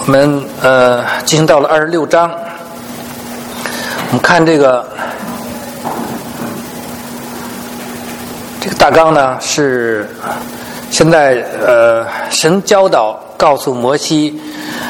我们进行到了26章，我们看这个大纲呢，是现在神教导告诉摩西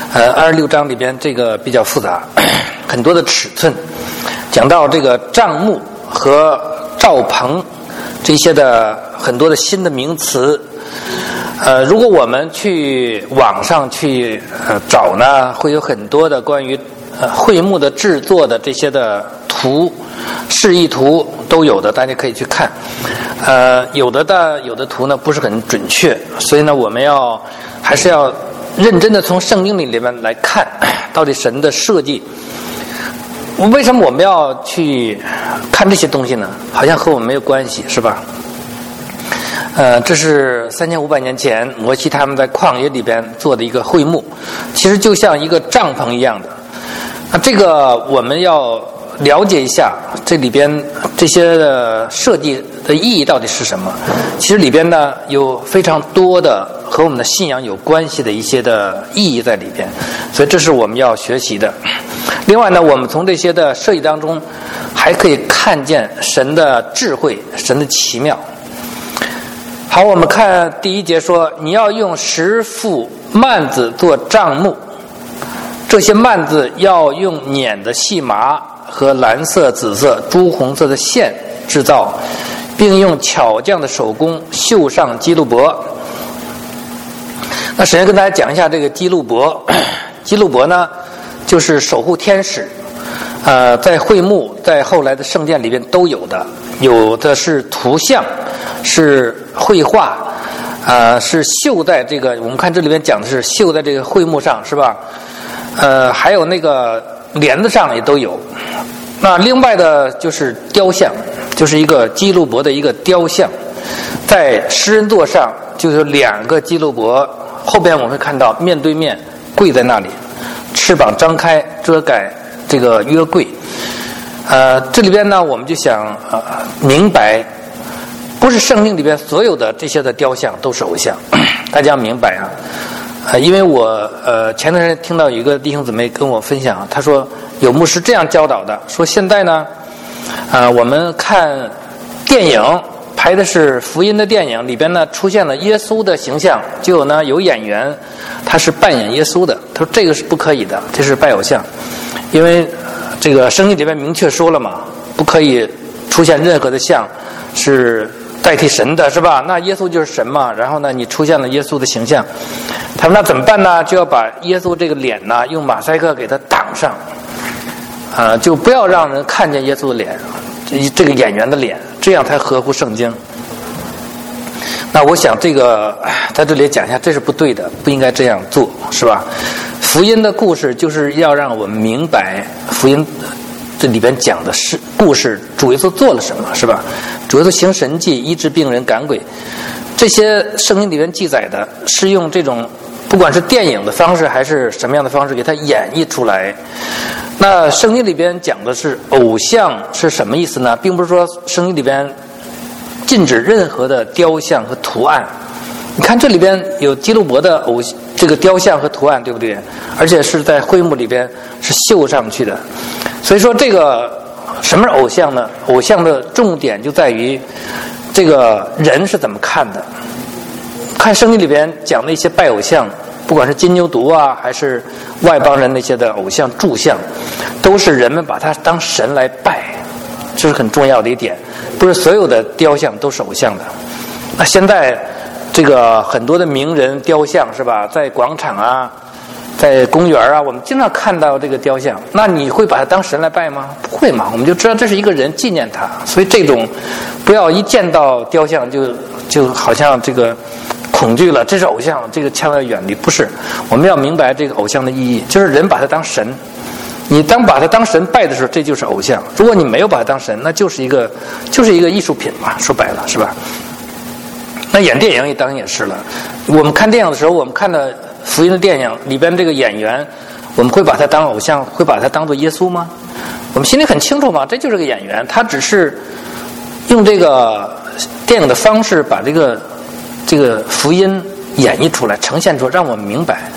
，26章里边这个比较复杂，很多的尺寸，讲到这个帐幕和罩棚这些的很多的新的名词。如果我们去网上去找呢，会有很多的关于会幕的制作的这些的图、示意图都有的，大家可以去看。有的图呢不是很准确，所以呢我们还是要认真的从圣经里面来看，到底神的设计。为什么我们要去看这些东西呢？好像和我们没有关系，是吧？这是3500年前摩西他们在旷野里边做的一个会幕，其实就像一个帐篷一样的。那这个我们要了解一下这里边这些的设计的意义到底是什么。其实里边呢有非常多的和我们的信仰有关系的一些的意义在里边，所以这是我们要学习的。另外呢，我们从这些的设计当中还可以看见神的智慧，神的奇妙。好，我们看第1节说，你要用10副幔子做帐幕，这些幔子要用捻的细麻和蓝色、紫色、朱红色的线制造，并用巧匠的手工绣上基路伯。那首先跟大家讲一下这个基路伯。基路伯呢就是守护天使，在会幕在后来的圣殿里边都有的，有的是图像，是绘画，是绣在这个，我们看这里边讲的是绣在这个会幕上，是吧？还有那个帘子上也都有。那另外的就是雕像，就是一个基路伯的一个雕像，在施恩座上就是2个基路伯，后边我们会看到面对面跪在那里，翅膀张开遮盖这个约柜。这里边呢我们就想明白，不是圣经里边所有的这些的雕像都是偶像，大家要明白啊。因为我前段时间听到有一个弟兄姊妹跟我分享，他说有牧师这样教导的，说现在呢我们看电影拍的是福音的电影，里边呢出现了耶稣的形象，就有演员他是扮演耶稣的，他说这个是不可以的，这是拜偶像。因为这个圣经里边明确说了嘛，不可以出现任何的像是代替神的，是吧？那耶稣就是神嘛，然后呢你出现了耶稣的形象，他们那怎么办呢？就要把耶稣这个脸呢用马赛克给它挡上，就不要让人看见耶稣的脸，这个演员的脸，这样才合乎圣经。那我想这个在这里讲一下，这是不对的，不应该这样做，是吧？福音的故事就是要让我们明白福音这里边讲的是故事，主耶稣做了什么，是吧？主耶稣行神迹，医治病人，赶鬼，这些圣经里边记载的是用这种不管是电影的方式还是什么样的方式给它演绎出来。那圣经里边讲的是偶像是什么意思呢？并不是说圣经里边禁止任何的雕像和图案。你看这里边有基路伯的这个雕像和图案，对不对？而且是在会幕里边是绣上去的。所以说这个什么是偶像呢？偶像的重点就在于这个人是怎么看的。看圣经里边讲的一些拜偶像，不管是金牛犊啊，还是外邦人那些的偶像柱像，都是人们把它当神来拜，这是很重要的一点。不是所有的雕像都是偶像的。那现在这个很多的名人雕像，是吧？在广场啊，在公园啊，我们经常看到这个雕像，那你会把它当神来拜吗？不会嘛，我们就知道这是一个人，纪念他。所以这种不要一见到雕像就好像这个恐惧了，这是偶像，这个千万要远离。不是，我们要明白这个偶像的意义，就是人把它当神，你当把它当神拜的时候，这就是偶像。如果你没有把它当神，那就是一个艺术品嘛，说白了，是吧？那演电影也当然也是了。我们看电影的时候，我们看的福音的电影里边这个演员，我们会把他当偶像，会把他当做耶稣吗？我们心里很清楚嘛，这就是个演员，他只是用这个电影的方式把这个福音演绎出来，呈现出来，让我们明白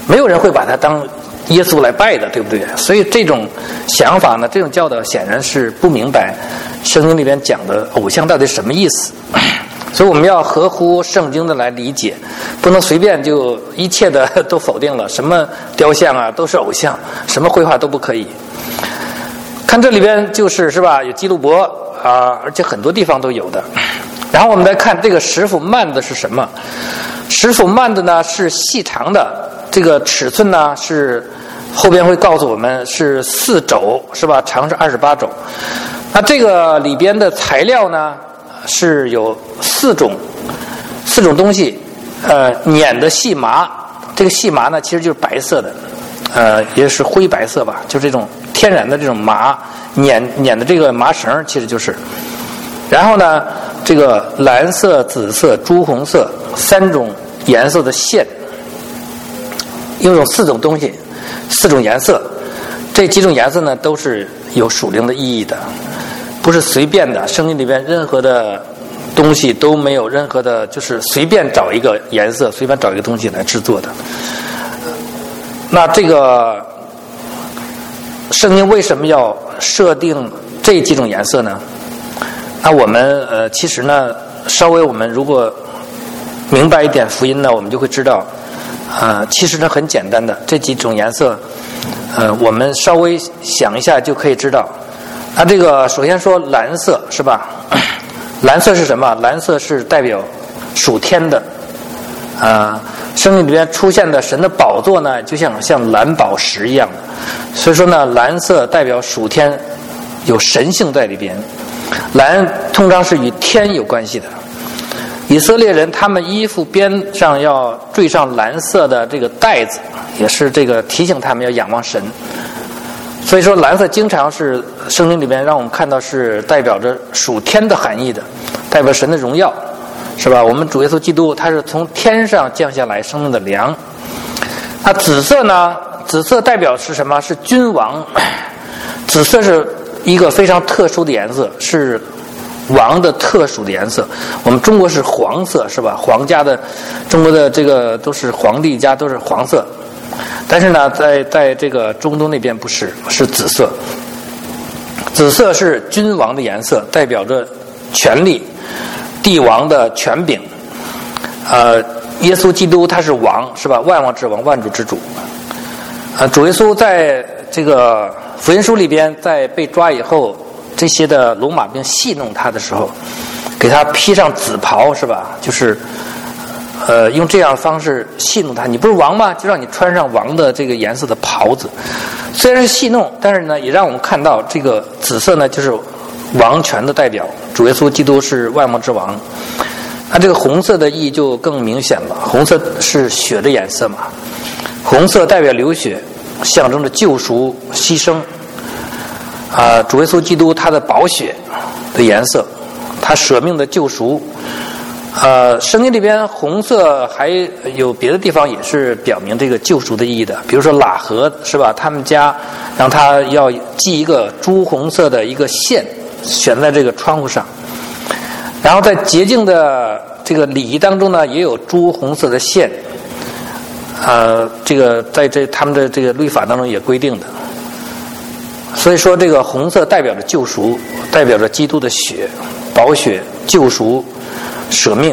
没有人会把它当耶稣来拜的，对不对？所以这种想法呢，这种教导显然是不明白圣经里边讲的偶像到底什么意思。所以我们要合乎圣经的来理解，不能随便就一切的都否定了，什么雕像啊都是偶像，什么绘画都不可以。看这里边是吧，有基路伯啊，而且很多地方都有的。然后我们再看这个石斧幔子是什么？石斧幔子呢是细长的，这个尺寸呢是后边会告诉我们是4肘，是吧？长是28肘。那这个里边的材料呢是有4种东西，碾的细麻，这个细麻呢其实就是白色的，也是灰白色吧，就这种天然的这种麻碾的这个麻绳其实就是。然后呢，这个蓝色、紫色、朱红色3种颜色的线，用4种东西，4种颜色，这几种颜色呢都是有属灵的意义的，不是随便的。圣经里边任何的东西都没有任何的，就是随便找一个颜色，随便找一个东西来制作的。那这个圣经为什么要设定这几种颜色呢？那我们其实呢，稍微我们如果明白一点福音呢，我们就会知道，其实呢很简单的，这几种颜色，我们稍微想一下就可以知道。那这个首先说蓝色是吧？蓝色是什么？蓝色是代表属天的，圣经里面出现的神的宝座呢，就像蓝宝石一样的，所以说呢，蓝色代表属天，有神性在里边。蓝通常是与天有关系的。以色列人他们衣服边上要缀上蓝色的这个带子，也是这个提醒他们要仰望神。所以说蓝色经常是圣经里面让我们看到是代表着属天的含义的，代表神的荣耀，是吧？我们主耶稣基督他是从天上降下来生命的粮。那紫色呢？紫色代表是什么？是君王。紫色是一个非常特殊的颜色，是王的特殊的颜色。我们中国是黄色，是吧？皇家的，中国的这个都是皇帝家都是黄色，但是呢，在这个中东那边不是，是紫色。紫色是君王的颜色，代表着权力，帝王的权柄。耶稣基督他是王，是吧？万王之王，万主之主。主耶稣在这个福音书里边，在被抓以后，这些的罗马兵戏弄他的时候，给他披上紫袍，是吧？就是用这样的方式戏弄他。你不是王吗？就让你穿上王的这个颜色的袍子。虽然是戏弄，但是呢，也让我们看到这个紫色呢，就是王权的代表。主耶稣基督是万王之王。那这个红色的意义就更明显了。红色是血的颜色嘛，红色代表流血，象征着救赎、牺牲。主耶稣基督他的宝血的颜色，他舍命的救赎。圣经里边红色还有别的地方也是表明这个救赎的意义的，比如说喇合，是吧？他们家让他要系一个朱红色的一个线悬在这个窗户上，然后在洁净的这个礼仪当中呢，也有朱红色的线。这个在他们的这个律法当中也规定的。所以说这个红色代表着救赎，代表着基督的血，宝血，救赎，舍命。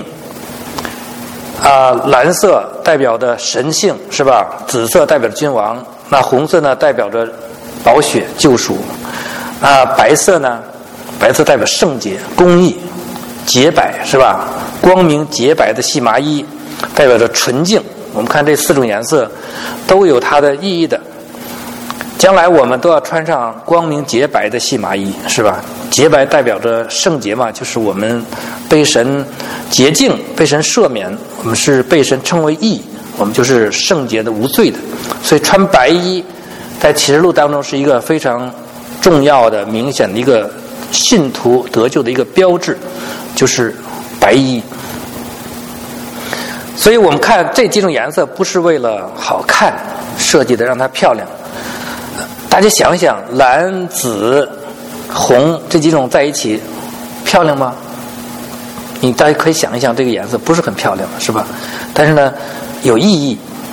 蓝色代表的神性，是吧？紫色代表着君王，那红色呢代表着宝血，救赎。白色呢？白色代表圣洁、公义、洁白，是吧？光明洁白的细麻衣代表着纯净。我们看这4种颜色都有它的意义的。将来我们都要穿上光明洁白的细麻衣，是吧？洁白代表着圣洁嘛，就是我们被神洁净，被神赦免，我们是被神称为义，我们就是圣洁的、无罪的。所以穿白衣在启示录当中是一个非常重要的、明显的一个信徒得救的一个标志，就是白衣。所以我们看这几种颜色不是为了好看设计的，让它漂亮。大家想想，蓝、紫、红这几种在一起漂亮吗？大家可以想一想，这个颜色不是很漂亮，是吧？但是呢，有意义，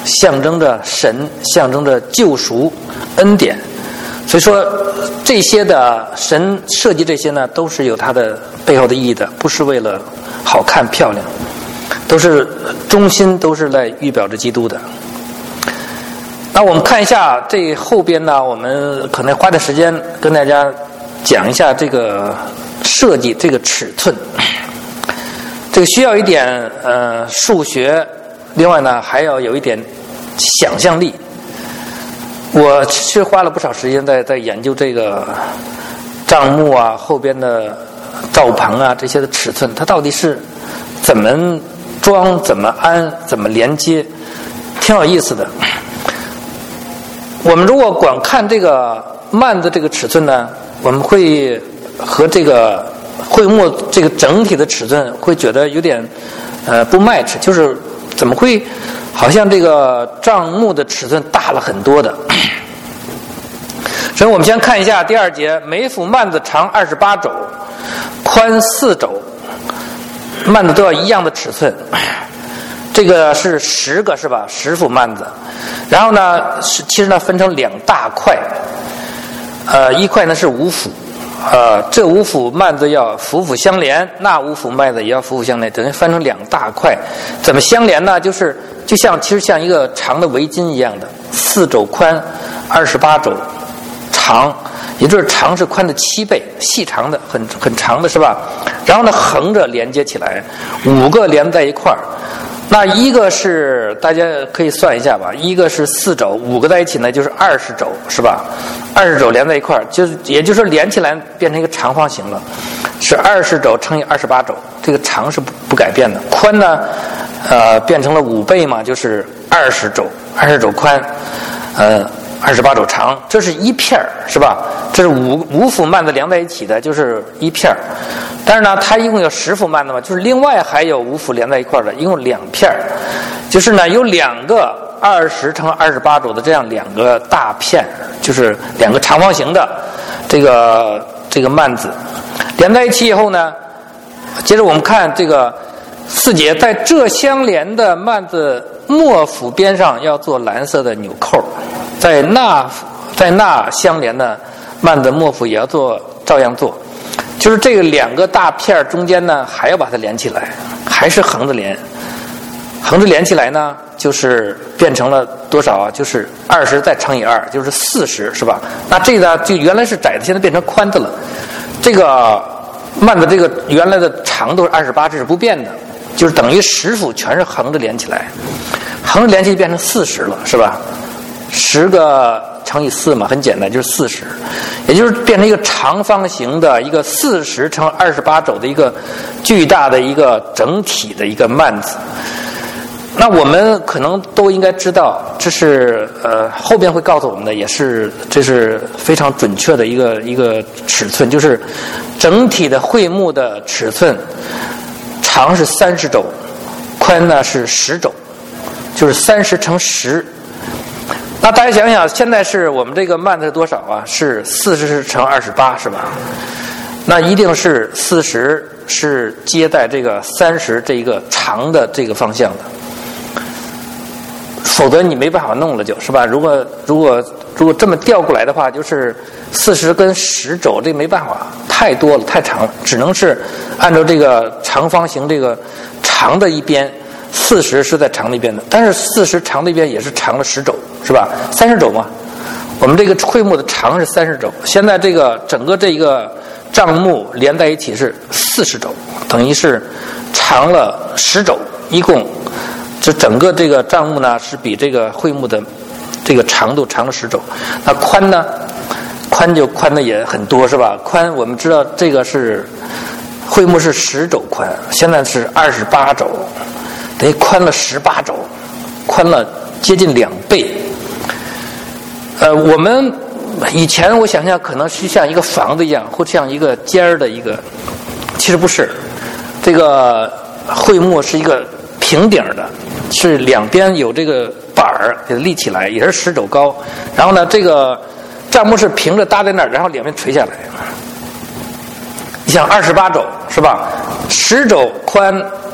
象征着神，象征着救赎恩典。所以说这些的神设计这些呢，都是有它的背后的意义的，不是为了好看漂亮，都是中心，都是来预表着基督的。那我们看一下这后边呢，我们可能花点时间跟大家讲一下这个设计，这个尺寸。这个需要一点数学，另外呢还要有一点想象力。我是花了不少时间在研究这个帐幕啊，后边的罩棚啊这些的尺寸，它到底是怎么装、怎么安、怎么连接，挺有意思的。我们如果光看这个幔子这个尺寸呢，我们会和这个会幕这个整体的尺寸会觉得有点不 match， 就是怎么会好像这个帐幕的尺寸大了很多的。所以我们先看一下第2节，每幅幔子长28肘，宽4肘，幔子都要一样的尺寸。这个是10个是吧？10幅幔子。然后呢，其实呢分成2大块，一块呢是5幅，这5幅幔子要幅幅相连，那5幅幔子也要幅幅相连，等于分成2大块。怎么相连呢？就像其实像一个长的围巾一样的，4肘宽，28肘长，也就是长是宽的7倍，细长的很长的是吧？然后呢横着连接起来，5个连在一块儿。那一个是大家可以算一下吧，一个是4肘，5个在一起呢就是20肘是吧？20肘连在一块儿，也就是说连起来变成一个长方形了，是20肘乘以28肘，这个长是不改变的。宽呢变成了5倍嘛，就是20肘宽，28肘长，这是一片是吧？这是五幅幔子连在一起的，就是一片。但是呢，它一共有10幅幔子嘛，就是另外还有5幅连在一块的，一共2片，就是呢有2个20乘28肘的这样2个大片，就是2个长方形的这个幔子连在一起以后呢，接着我们看这个4节，在这相连的幔子末幅边上要做蓝色的纽扣，在那相连的幔子末幅也要照样做，就是这个2个大片中间呢还要把它连起来，还是横着连起来呢，就是变成了多少啊？就是20再乘以2，就是40是吧？那这个就原来是窄的，现在变成宽的了。这个幔子这个原来的长度是28，这是不变的，就是等于10幅全是横着连起来，横着连起来变成40了是吧？10个乘以4嘛，很简单，就是40，也就是变成一个长方形的一个40乘28肘的一个巨大的一个整体的一个幔子。那我们可能都应该知道，这是后边会告诉我们的，这是非常准确的一个尺寸，就是整体的会幕的尺寸，长是30肘，宽呢是10肘，就是30乘10。那大家想想，现在是我们这个幔子是多少啊？是40乘28是吧？那一定是40是接在这个30这一个长的这个方向的，否则你没办法弄了就是吧？如果这么调过来的话，就是40跟10肘，这没办法，太多了，太长了，只能是按照这个长方形这个长的一边，40是在长的一边的，但是40长的一边也是长了10肘是吧？30肘嘛，我们这个会幕的长是30肘，现在这个整个这一个帐幕连在一起是40肘，等于是长了10肘，一共这整个这个帐幕呢是比这个会幕的这个长度长了10肘。那宽呢？宽就宽的也很多是吧？宽我们知道这个是会幕是10肘宽，现在是28肘，等于宽了18肘，宽了接近2倍。我们以前我想象可能是像一个房子一样，或像一个尖儿的一个，其实不是。这个会幕是一个平顶的，是两边有这个板儿给它立起来，也是10肘高。然后呢，这个帐幕是平着搭在那儿，然后两边垂下来。你想28肘是吧？10肘宽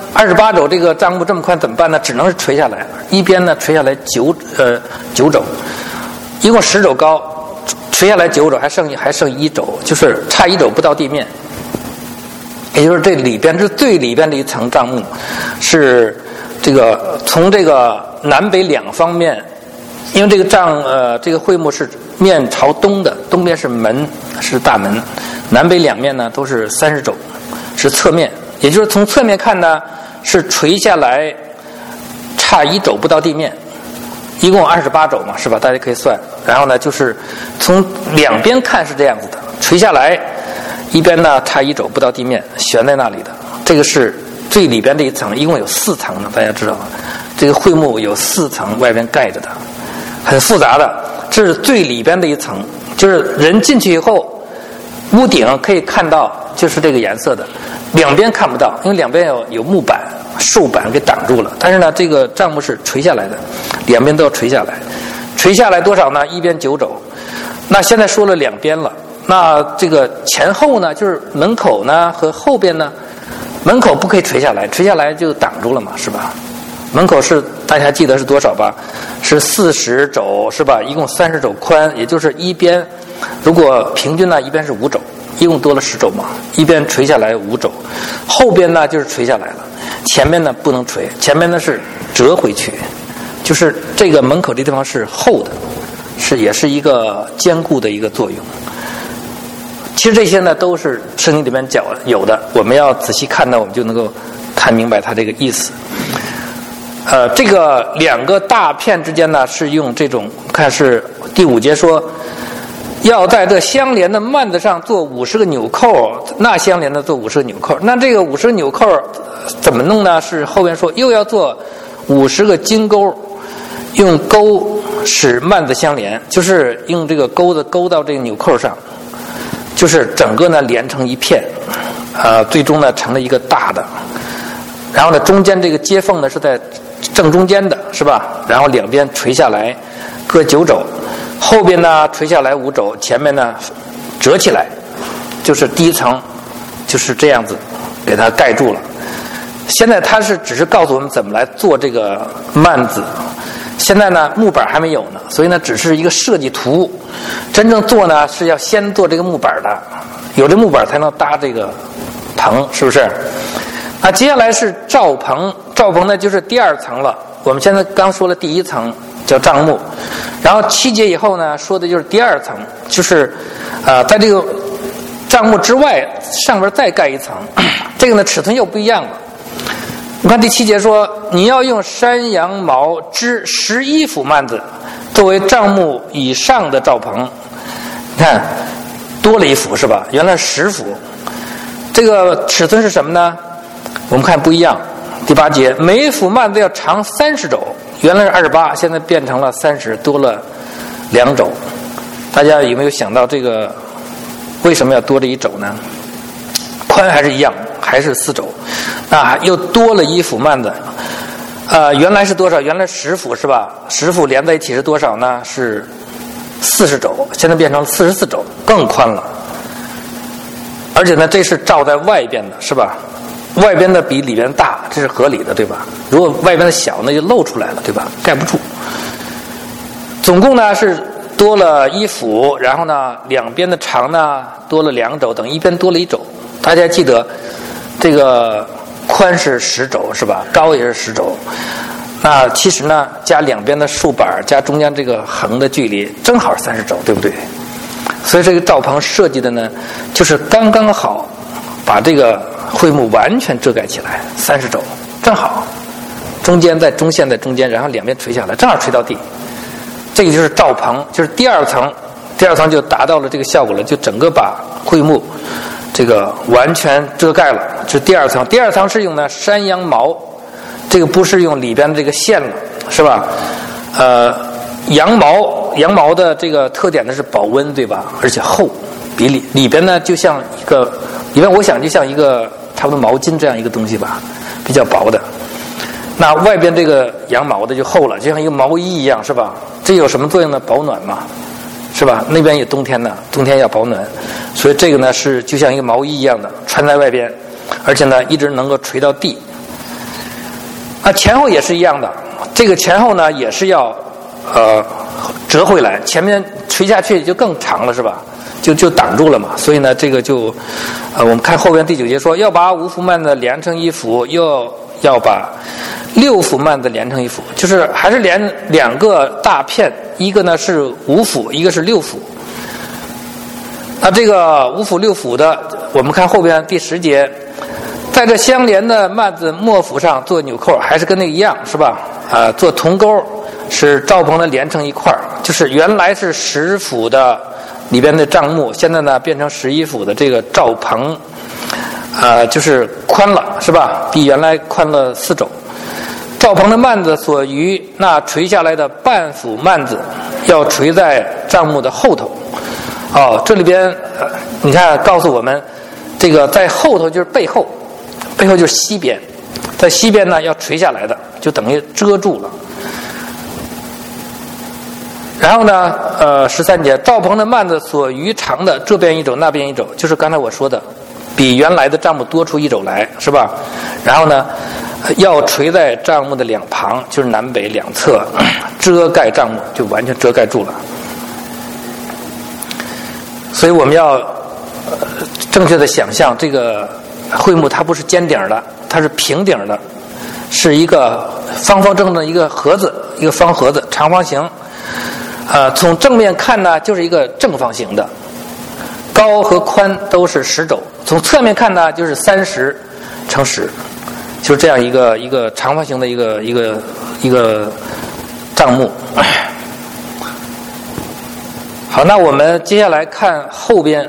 28肘这个帐幕这么宽怎么办呢？只能是垂下来，一边呢垂下来9肘，一共10肘高，垂下来9肘，还剩1肘，就是差1肘不到地面。也就是这里边是最里边的一层帐幕，是这个从这个南北两方面，因为这个这个会幕是面朝东的，东边是门，是大门，南北两面呢都是30肘，是侧面，也就是从侧面看呢是垂下来差1肘不到地面，一共28肘嘛，是吧？大家可以算。然后呢，就是从两边看是这样子的，垂下来一边呢差1肘不到地面，悬在那里的。这个是最里边这一层，一共有4层呢，大家知道吗？这个会幕有4层，外边盖着的，很复杂的。这是最里边的一层，就是人进去以后，屋顶可以看到，就是这个颜色的，两边看不到，因为两边有木板、竖板给挡住了。但是呢，这个帐幕是垂下来的，两边都要垂下来。垂下来多少呢？一边9肘。那现在说了两边了，那这个前后呢，就是门口呢和后边呢，门口不可以垂下来，垂下来就挡住了嘛，是吧？门口是大家还记得是多少吧？是40肘，是吧？一共30肘宽，也就是一边，如果平均呢，一边是5肘，一共多了10肘嘛，一边垂下来5肘，后边呢就是垂下来了，前面呢不能垂，前面呢是折回去，就是这个门口这地方是厚的，也是一个坚固的一个作用。其实这些呢都是圣经里面讲有的，我们要仔细看呢，我们就能够看明白它这个意思。这个两个大片之间呢是用这种，看是第5节说，要在这相连的幔子上做50个纽扣，那相连的做50个纽扣。那这个50个纽扣怎么弄呢？是后边说又要做50个金钩，用钩使幔子相连，就是用这个钩子勾到这个纽扣上，就是整个呢连成一片，最终呢成了一个大的。然后呢，中间这个接缝呢是在正中间的，是吧？然后两边垂下来各9肘，后边呢垂下来5肘，前面呢折起来，就是第一层就是这样子给它盖住了。现在它是只是告诉我们怎么来做这个幔子，现在呢木板还没有呢，所以呢只是一个设计图，真正做呢是要先做这个木板的，有这木板才能搭这个棚，是不是？那接下来是罩棚，罩棚呢就是第2层了。我们现在刚说了第1层叫帐幕，然后7节以后呢说的就是第2层，就是在这个帐幕之外上边再盖一层，这个呢尺寸又不一样了。你看第7节说，你要用山羊毛织11幅幔子作为帐幕以上的罩棚，你看多了1幅是吧？原来10幅。这个尺寸是什么呢？我们看不一样。第8节，每一幅幔子要长30肘，原来是28，现在变成了30，多了2肘。大家有没有想到这个为什么要多这1肘呢？宽还是一样，还是4肘，那又多了1幅幔子。原来是多少？原来10幅是吧？10幅连在一起是多少呢？是40肘，现在变成44肘，更宽了。而且呢，这是罩在外边的，是吧？外边的比里边大，这是合理的，对吧？如果外边的小，那就露出来了，对吧？盖不住。总共呢是多了1幅，然后呢两边的长呢多了2肘，等一边多了1肘。大家记得这个宽是10肘是吧？高也是10肘。那其实呢加两边的竖板加中间这个横的距离正好30肘，对不对？所以这个罩棚设计的呢就是刚刚好把这个会幕完全遮盖起来，30肘正好，中间在中线在中间，然后两边垂下来，正好垂到地。这个就是罩棚，就是第2层，第2层就达到了这个效果了，就整个把会幕这个完全遮盖了。这是第2层，第2层是用的山羊毛，这个不是用里边的这个线了，是吧？羊毛的这个特点呢是保温，对吧？而且厚，比里边呢就像一个，里边我想就像一个差不多毛巾这样一个东西吧，比较薄的。那外边这个羊毛的就厚了，就像一个毛衣一样，是吧？这有什么作用呢？保暖嘛，是吧？那边也冬天呢，冬天要保暖，所以这个呢是就像一个毛衣一样的穿在外边，而且呢一直能够垂到地。 前后也是一样的，这个前后呢也是要折回来，前面垂下去就更长了，是吧？就挡住了嘛。所以呢，这个就我们看后边第9节说，要把5幅幔子连成一幅，又要把6幅幔子连成一幅，就是还是连2个大片，一个呢是5幅，一个是6幅。那这个5幅6幅的，我们看后边第10节，在这相连的幔子末幅上做纽扣，还是跟那个一样，是吧？做铜钩，使罩棚呢连成一块儿，就是原来是10幅的里边的帐幕，现在呢变成11幅的这个罩棚，就是宽了，是吧？比原来宽了4肘。罩棚的幔子所余那垂下来的半幅幔子，要垂在帐幕的后头。这里边你看告诉我们，这个在后头就是背后，背后就是西边，在西边呢要垂下来的，就等于遮住了。然后呢13节，罩棚的幔子所余长的这边1肘那边1肘，就是刚才我说的比原来的帐幕多出1肘来，是吧？然后呢要垂在帐幕的2旁，就是南北2侧，遮盖帐幕，就完全遮盖住了。所以我们要正确的想象，这个会幕它不是尖顶的，它是平顶的，是一个方方正正的一个盒子，一个方盒子，长方形。从正面看呢，就是一个正方形的，高和宽都是10肘。从侧面看呢，就是30乘10，就是这样一个长方形的一个帐幕。好，那我们接下来看后边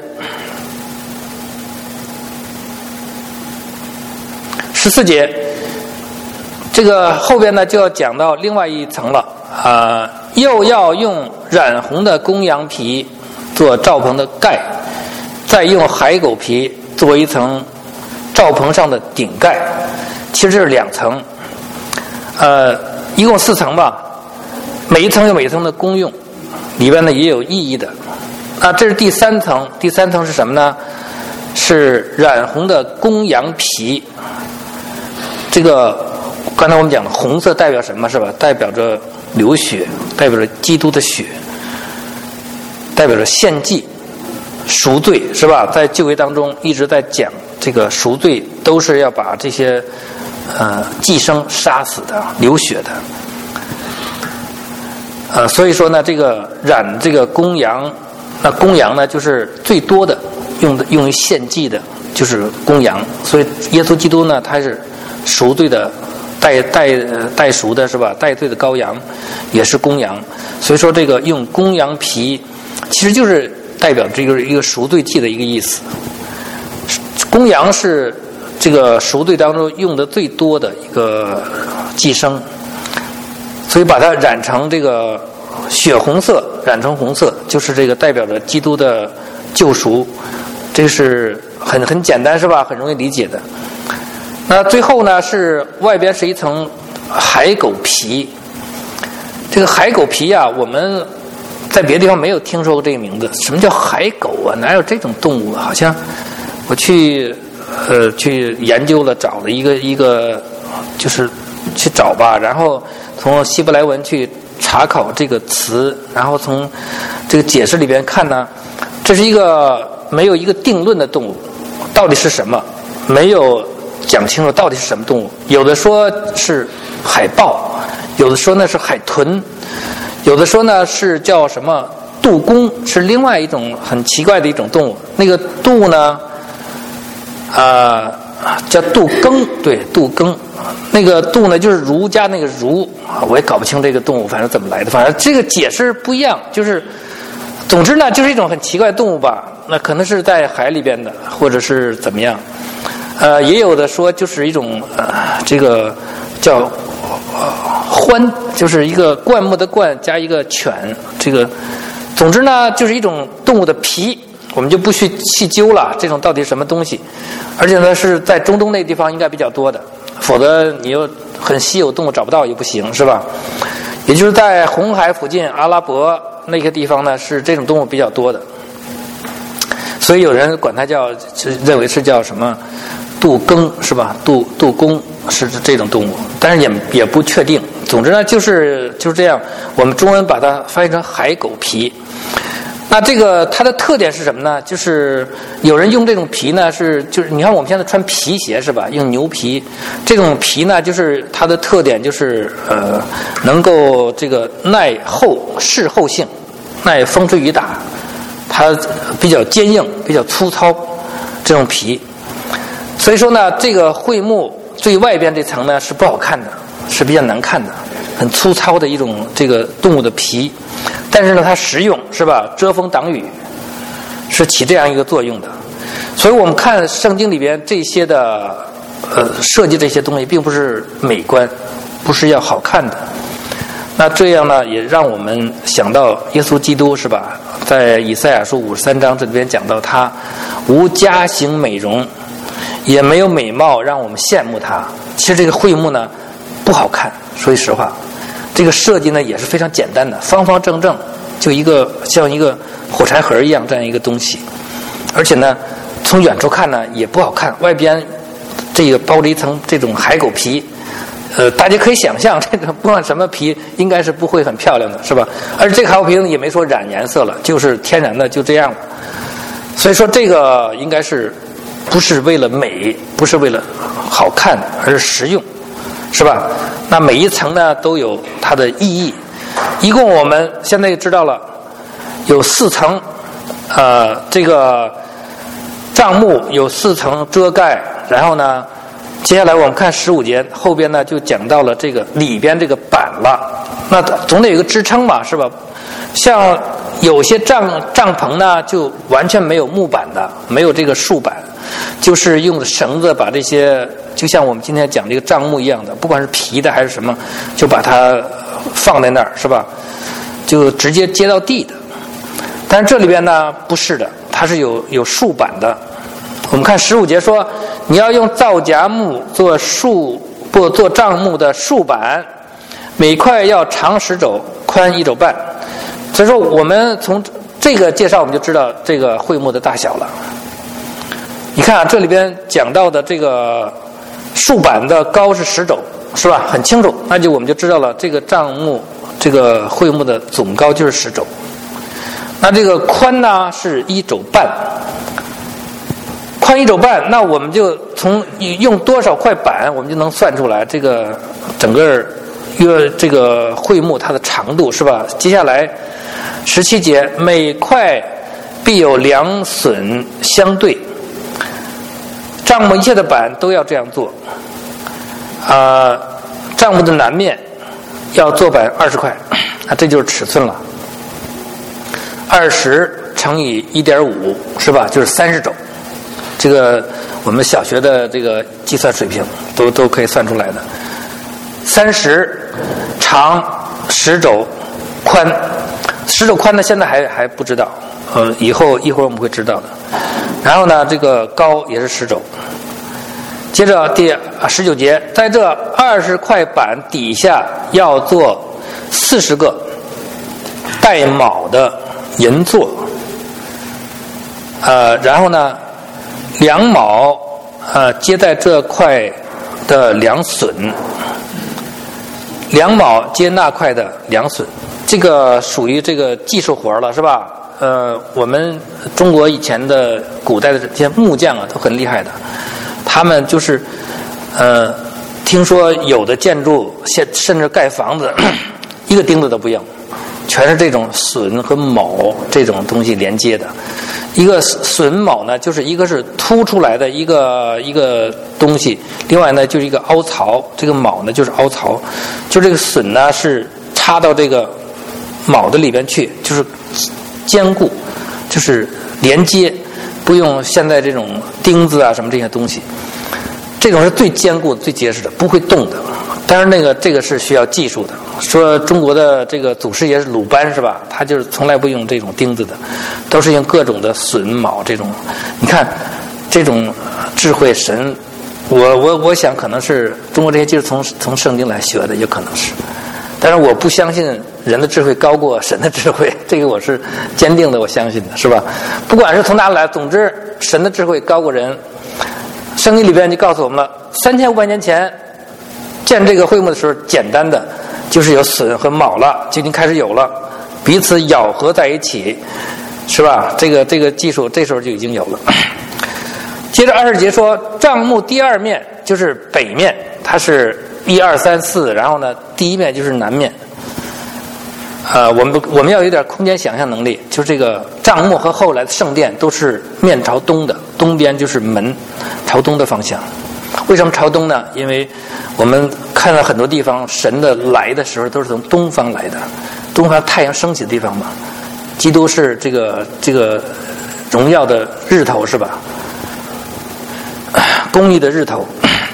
14节，这个后边呢就要讲到另外一层了又要用染红的公羊皮做罩棚的盖，再用海狗皮做一层罩棚上的顶盖。其实这是2层，一共4层吧，每一层有每一层的功用，里边呢也有意义的。这是第3层，第3层是什么呢？是染红的公羊皮。这个刚才我们讲的红色代表什么，是吧？代表着流血，代表着基督的血，代表着献祭、赎罪，是吧？在旧约当中一直在讲这个赎罪，都是要把这些寄生杀死的、流血的。所以说呢，这个染这个公羊，那公羊呢就是最多的用于献祭的，就是公羊。所以耶稣基督呢，他是赎罪的代赎的，是吧？代罪的羔羊也是公羊。所以说这个用公羊皮，其实就是代表这个一个赎罪祭的一个意思。公羊是这个赎罪当中用的最多的一个寄生。所以把它染成这个血红色，染成红色，就是这个代表着基督的救赎。这是很简单，是吧？很容易理解的。那最后呢，是外边是一层海狗皮。这个海狗皮啊，我们在别的地方没有听说过这个名字。什么叫海狗啊？哪有这种动物？好像我去研究了，找了一个就是去找吧，然后从希伯来文去查考这个词，然后从这个解释里边看呢，这是一个没有一个定论的动物，到底是什么？没有讲清楚到底是什么动物。有的说是海豹，有的说呢是海豚，有的说呢是叫什么杜公，是另外一种很奇怪的一种动物。那个杜呢叫杜更，对，杜更。那个杜呢就是儒家那个儒，我也搞不清这个动物反正怎么来的，反正这个解释不一样。就是总之呢，就是一种很奇怪的动物吧，那可能是在海里边的，或者是怎么样。也有的说就是一种这个叫獾，就是一个灌木的灌加一个犬，这个总之呢就是一种动物的皮，我们就不去细究了，这种到底什么东西。而且呢是在中东那地方应该比较多的，否则你又很稀有动物找不到也不行，是吧？也就是在红海附近阿拉伯那个地方呢，是这种动物比较多的。所以有人管它叫，认为是叫什么杜更是吧？杜公是这种动物，但是也不确定。总之呢，就是这样。我们中文把它翻译成海狗皮。那这个它的特点是什么呢？就是有人用这种皮呢，就是你看我们现在穿皮鞋是吧？用牛皮，这种皮呢，就是它的特点就是能够这个耐适候性，耐风吹雨打，它比较坚硬，比较粗糙，这种皮。所以说呢，这个桧木最外边这层呢是不好看的，是比较难看的，很粗糙的一种这个动物的皮。但是呢，它实用是吧？遮风挡雨，是起这样一个作用的。所以我们看圣经里边这些的设计这些东西，并不是美观，不是要好看的。那这样呢，也让我们想到耶稣基督是吧？在以赛亚书53章这里边讲到，他无家型美容，也没有美貌让我们羡慕他。其实这个桧木呢不好看，说句实话。这个设计呢也是非常简单的，方方正正，就像一个火柴盒一样这样一个东西。而且呢，从远处看呢也不好看，外边这个包了一层这种海狗皮，大家可以想象，这个不管什么皮，应该是不会很漂亮的，是吧？而且这个海狗皮呢也没说染颜色了，就是天然的就这样了。所以说这个应该是不是为了美，不是为了好看，而是实用，是吧？那每一层呢都有它的意义。一共我们现在知道了有4层，这个帐幕有4层遮盖。然后呢，接下来我们看15节后边呢就讲到了这个里边这个板了。那总得有一个支撑嘛，是吧？像有些帐篷呢就完全没有木板的，没有这个竖板，就是用绳子把这些，就像我们今天讲这个帐幕一样的，不管是皮的还是什么，就把它放在那儿，是吧？就直接接到地的。但是这里边呢不是的，它是有竖板的。我们看15节说，你要用皂荚木做帐幕的竖板，每块要长10肘，宽1肘半。所以说我们从这个介绍我们就知道这个桧木的大小了。你看啊，这里边讲到的这个竖板的高是10肘，是吧？很清楚，那就我们就知道了这个帐幕这个桧木的总高就是10肘。那这个宽呢是1肘半，宽1肘半，那我们就从用多少块板，我们就能算出来这个整个这个桧木它的长度，是吧？接下来17节，每块必有2榫相对，帐幕一切的板都要这样做。帐幕的南面要做板20块，这就是尺寸了。20乘以 1.5 是吧？就是30肘。这个我们小学的这个计算水平都可以算出来的。30长10肘宽，10肘宽呢现在还不知道，一会儿我们会知道的。然后呢，这个高也是10肘。接着第19节，在这20块板底下要做40个带卯的银座，然后呢2卯接在这块的2榫，2卯接那块的2榫，这个属于这个技术活了，是吧？我们中国以前的古代的这些木匠啊，都很厉害的。他们就是听说有的建筑甚至盖房子一个钉子都不用，全是这种榫和卯这种东西连接的。一个榫卯呢，就是一个是凸出来的一个东西，另外呢就是一个凹槽，这个卯呢就是凹槽，就这个榫呢是插到这个卯的里边去，就是坚固，就是连接，不用现在这种钉子啊什么这些东西，这种是最坚固最结实的，不会动的。当然这个是需要技术的。说中国的这个祖师爷是鲁班是吧？他就是从来不用这种钉子的，都是用各种的榫卯这种。你看这种智慧神，我想可能是中国这些技术从圣经来学的，也可能是。但是我不相信人的智慧高过神的智慧，这个我是坚定的，我相信的，是吧？不管是从哪里来，总之神的智慧高过人， 圣经里边就告诉我们了，3500年前建这个会幕的时候，简单的就是有榫和卯了，就已经开始有了，彼此咬合在一起，是吧？这个技术这时候就已经有了。接着20节说，帐幕第二面就是北面，它是1、2、3、4，然后呢，第一面就是南面。我们要有点空间想象能力，就是这个帐幕和后来的圣殿都是面朝东的，东边就是门，朝东的方向。为什么朝东呢？因为我们看到很多地方神的来的时候都是从东方来的，东方太阳升起的地方嘛。基督是这个荣耀的日头是吧？公义的日头。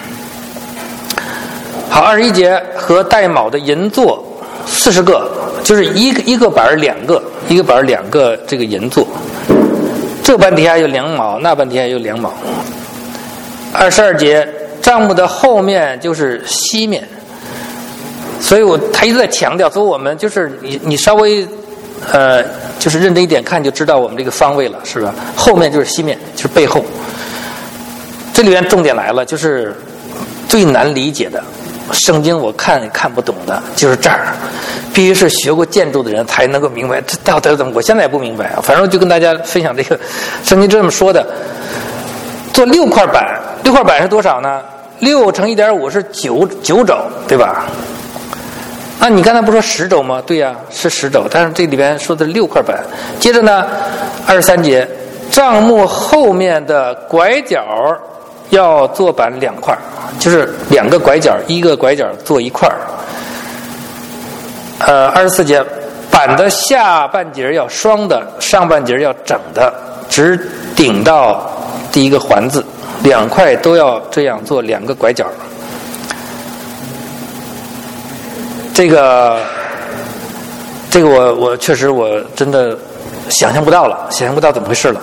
好，21节和带卯的银座40个，就是一个板2个，一个板2个这个银座，这半底下有2卯，那半底下有2卯。22节，帐幕的后面就是西面，所以他一直在强调，所以我们就是你稍微就是认真一点看就知道我们这个方位了，是吧？后面就是西面，就是背后。这里边重点来了，就是最难理解的圣经，我看也看不懂的，就是这儿，必须是学过建筑的人才能够明白这到底怎么。我现在也不明白啊，反正就跟大家分享这个圣经这么说的。做6块板，6块板是多少呢？6乘1.5是9肘，对吧？那你刚才不说10肘吗？对呀，是10肘，但是这里边说的6块板。接着呢，23节，帐幕后面的拐角要做板2块，就是2个拐角，一个拐角做1块。24节，板的下半截要双的，上半截要整的，只顶到第一个环字，2块都要这样做2个拐角。这个我确实我真的想象不到怎么回事了。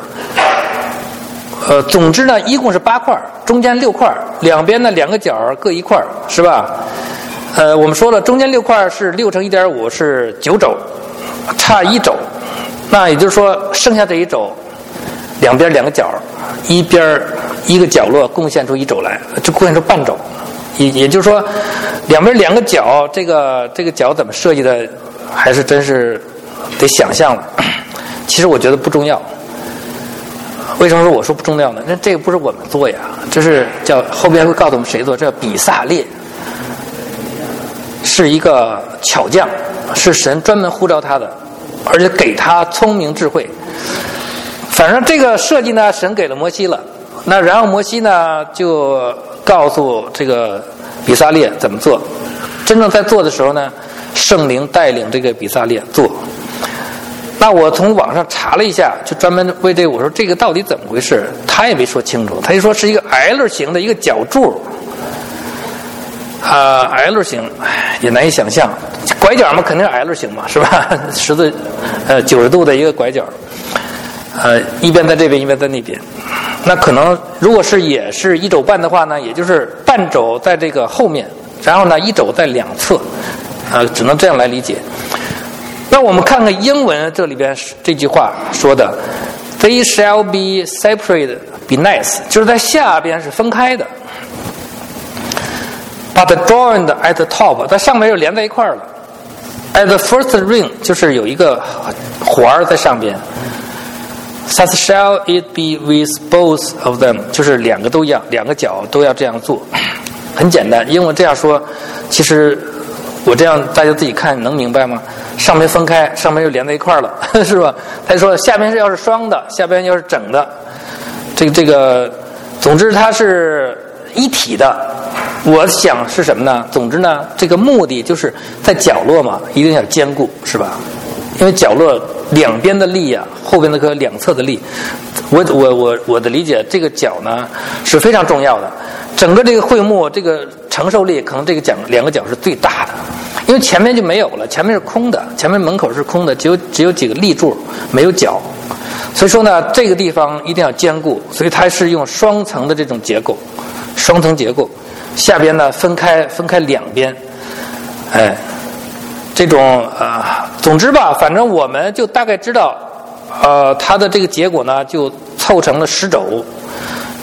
总之呢，一共是8块，中间6块，两边呢2个角各1块，是吧？我们说了，中间6块是6乘1.5是9肘，差1肘，那也就是说剩下这1肘，两边2个角，一边一个角落贡献出1肘来，就贡献出半肘。也就是说，两边2个角，这个角怎么设计的，还是真是得想象了。其实我觉得不重要。为什么说我说不重要呢？那这个不是我们做呀，这是叫后边会告诉我们谁做，这叫比萨列，是一个巧匠，是神专门呼召他的，而且给他聪明智慧。反正这个设计呢，神给了摩西了。那然后摩西呢就告诉这个比萨列怎么做。真正在做的时候呢，圣灵带领这个比萨列做。那我从网上查了一下，就专门为这个我说这个到底怎么回事，他也没说清楚，他就说是一个 L 型的一个角柱。L 型也难以想象，拐角嘛肯定是 L 型嘛，是吧？十字90度的一个拐角，一边在这边，一边在那边。那可能如果是也是1肘半的话呢，也就是半肘在这个后面，然后呢1肘在2侧，只能这样来理解。那我们看看英文这里边这句话说的 ，They shall be separate beneath， 就是在下边是分开的。But joined at the top， 它上面又连在一块了。At the first ring， 就是有一个环在上边。Thus shall it be with both of them， 就是2个都一样，2个角都要这样做。很简单，英文这样说，其实我这样大家自己看能明白吗？上面分开，上面又连在一块了，是吧？他说下边要是双的，下边要是整的，这个，总之它是一体的。我想是什么呢？总之呢，这个目的就是在角落嘛，一定要坚固，是吧？因为角落两边的力啊，后边的和两侧的力，我的理解，这个角呢是非常重要的。整个这个会幕这个承受力，可能这个两个角是最大的，因为前面就没有了，前面是空的，前面门口是空的，只有几个立柱，没有角。所以说呢，这个地方一定要坚固，所以它是用双层的这种结构，双层结构，下边呢分开两边，这种总之吧，反正我们就大概知道，它的这个结果呢就凑成了10肘，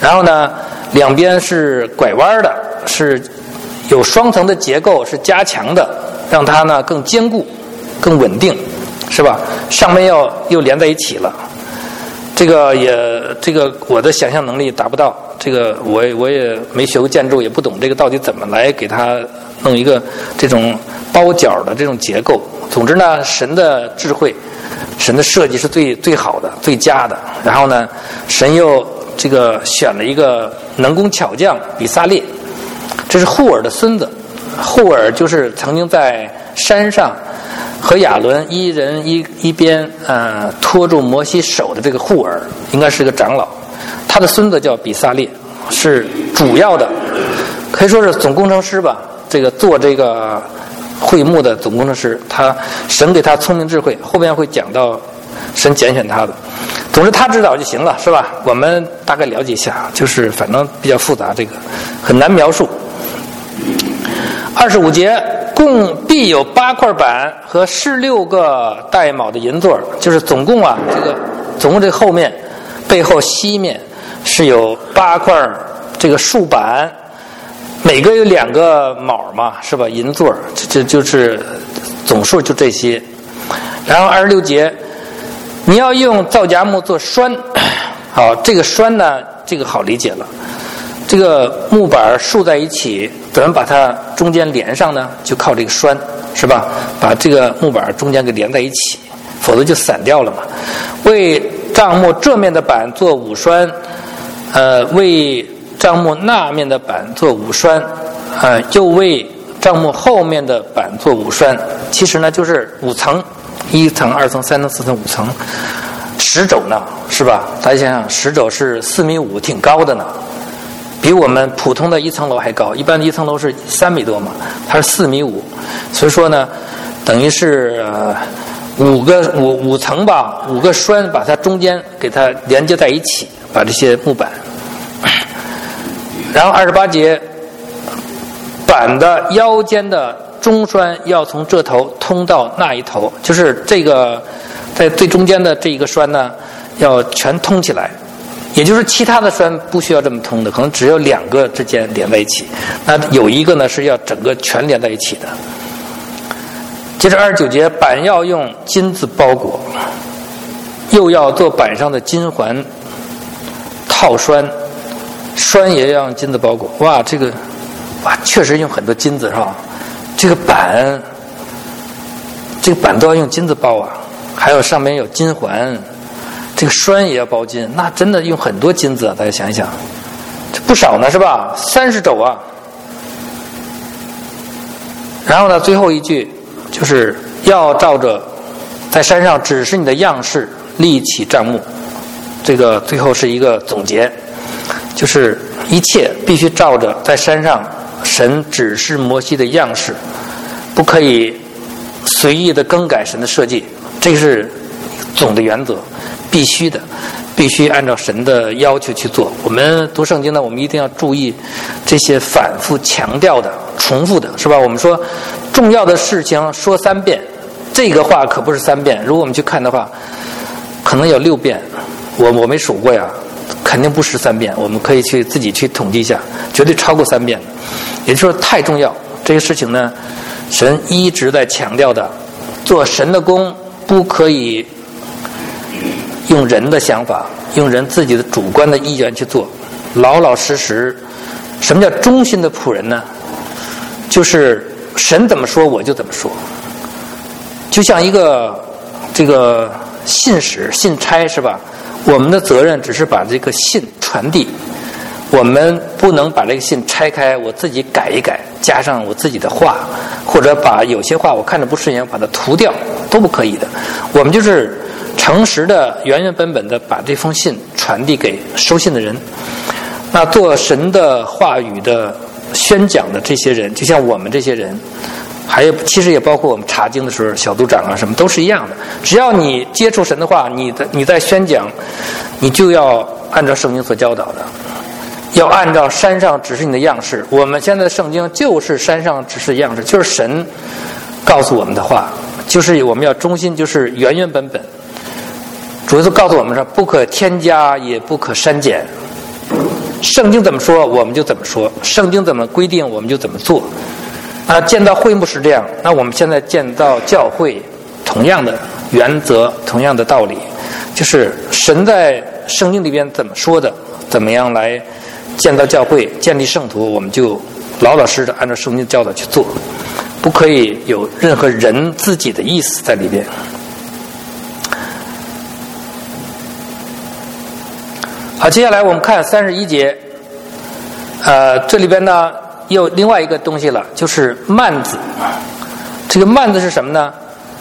然后呢，两边是拐弯的，是有双层的结构，是加强的，让它呢更坚固、更稳定，是吧？上面又连在一起了。这个我的想象能力达不到，这个我也没学过建筑，也不懂这个到底怎么来给它弄一个这种包角的这种结构。总之呢，神的智慧，神的设计是最好的、最佳的。然后呢，神又这个选了一个能工巧匠比撒列，这是户尔的孙子。户尔就是曾经在山上和亚伦一人一边拖住摩西手的这个户尔，应该是个长老。他的孙子叫比撒列，是主要的，可以说是总工程师吧。这个做这个会幕的总工程师，神给他聪明智慧，后边会讲到神拣选他的。总之他知道就行了，是吧？我们大概了解一下，就是反正比较复杂，这个很难描述。25节，共必有8块板和16个带卯的银座，就是总共这个后面背后西面是有8块这个竖板，每个有2个卯嘛，是吧？银座，这就是总数就这些。然后26节，你要用皂荚木做栓。好，这个栓呢，这个好理解了。这个木板竖在一起，怎么把它中间连上呢？就靠这个栓，是吧？把这个木板中间给连在一起，否则就散掉了嘛。为帐幕这面的板做5栓，为帐幕那面的板做5栓，又为帐幕后面的板做5栓。其实呢，就是5层，1层、2层、3层、4层、5层，10肘呢，是吧？大家想想，10肘是4.5米，挺高的呢。比我们普通的1层楼还高，一般的1层楼是3米多嘛，它是4.5米，所以说呢，等于是5层吧，5个栓把它中间给它连接在一起，把这些木板。然后28节，板的腰间的中栓要从这头通到那一头，就是这个在最中间的这一个栓呢，要全通起来。也就是其他的栓不需要这么通的，可能只有2个之间连在一起，那有一个呢是要整个全连在一起的。接着29节，板要用金子包裹，又要做板上的金环套栓，栓也要用金子包裹。哇，确实用很多金子是吧？这个板都要用金子包啊，还有上面有金环。这个栓也要包金，那真的用很多金子啊！大家想一想，这不少呢，是吧？30肘啊。然后呢，最后一句就是要照着在山上指示你的样式立起帐幕。这个最后是一个总结，就是一切必须照着在山上神指示摩西的样式，不可以随意的更改神的设计，这是总的原则。必须按照神的要求去做。我们读圣经呢，我们一定要注意这些反复强调的、重复的，是吧？我们说重要的事情说3遍，这个话可不是3遍。如果我们去看的话，可能有6遍，我没数过呀，肯定不是3遍。我们可以自己去统计一下，绝对超过3遍。也就是说，太重要，这个事情呢，神一直在强调的，做神的工不可以用人的想法，用人自己的主观的意愿去做，老老实实。什么叫忠心的仆人呢？就是神怎么说我就怎么说，就像一个这个信使、信差，是吧？我们的责任只是把这个信传递，我们不能把这个信拆开，我自己改一改，加上我自己的话，或者把有些话我看着不顺眼，把它涂掉，都不可以的。我们就是诚实的、原原本本的把这封信传递给收信的人。那做神的话语的宣讲的这些人，就像我们这些人，还有其实也包括我们查经的时候，小组长啊什么都是一样的。只要你接触神的话，你在宣讲，你就要按照圣经所教导的，要按照山上指示你的样式。我们现在的圣经就是山上指示样式，就是神告诉我们的话，就是我们要忠心，就是原原本本。主耶稣告诉我们说，不可添加，也不可删减。 圣经怎么说我们就怎么说，圣经怎么规定我们就怎么做。建造会幕是这样，那我们现在建造教会，同样的原则，同样的道理，就是神在圣经里边怎么说的，怎么样来建造教会、建立圣徒，我们就老老实实的按照圣经教导去做，不可以有任何人自己的意思在里边。好，接下来我们看31节，这里边呢又另外一个东西了，就是幔子。这个幔子是什么呢？